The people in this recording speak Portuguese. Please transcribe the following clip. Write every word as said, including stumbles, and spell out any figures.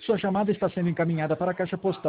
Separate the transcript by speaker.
Speaker 1: Sua chamada está sendo encaminhada para a caixa postal